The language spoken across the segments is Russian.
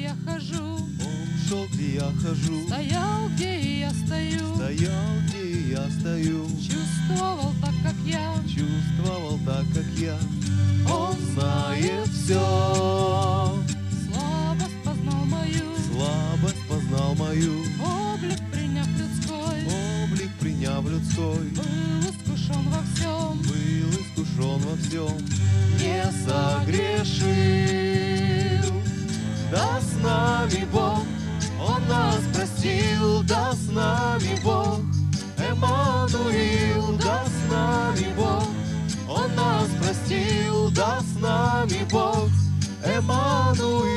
я хожу, Он шел, где я хожу, стоял, где я стою, стоял, где я стою, чувствовал так, как я, чувствовал так, как я. Он знает все, слабость познал мою, слабость познал мою, облик приняв людской, облик приняв людской, был искушен во всем, был искушен во всем, не согрешил. Да с нами Бог, Он нас простил, да с нами Бог, Эммануил, да с нами Бог, Он нас простил, да с нами Бог, Эммануил,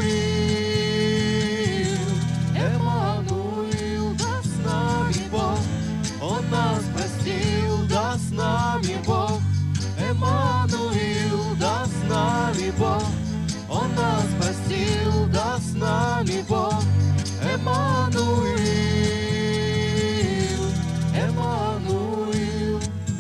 Эммануил, да с нами Бог, Он нас простил, да с нами Бог, Эммануил, да с нами Бог, Он нас простил, да с нами Бог, Эммануил, Эммануил.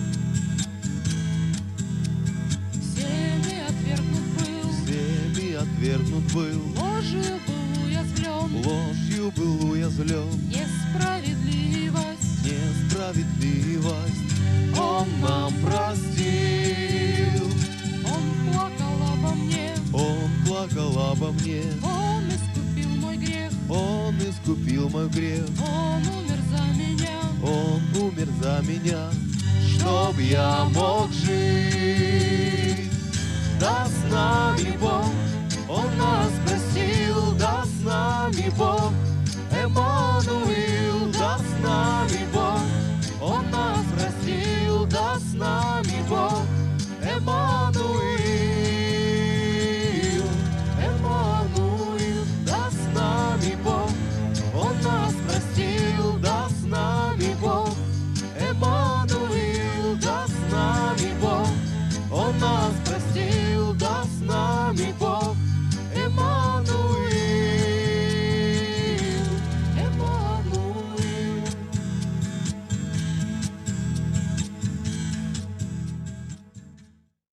всеми отвергнут был, Всеми отвергнут был, ложью был уязвлен, ложью был уязвлен, несправедливость, несправедливость Он нам простил. Он плакал обо мне, Он плакал обо мне, Он искупил мой грех, Он искупил мой грех, Он умер за меня, Он умер за меня, чтоб я мог жить. Да с нами Бог, Он нас простил, да с нами Бог, Эммануил, да с нами Бог, Он нас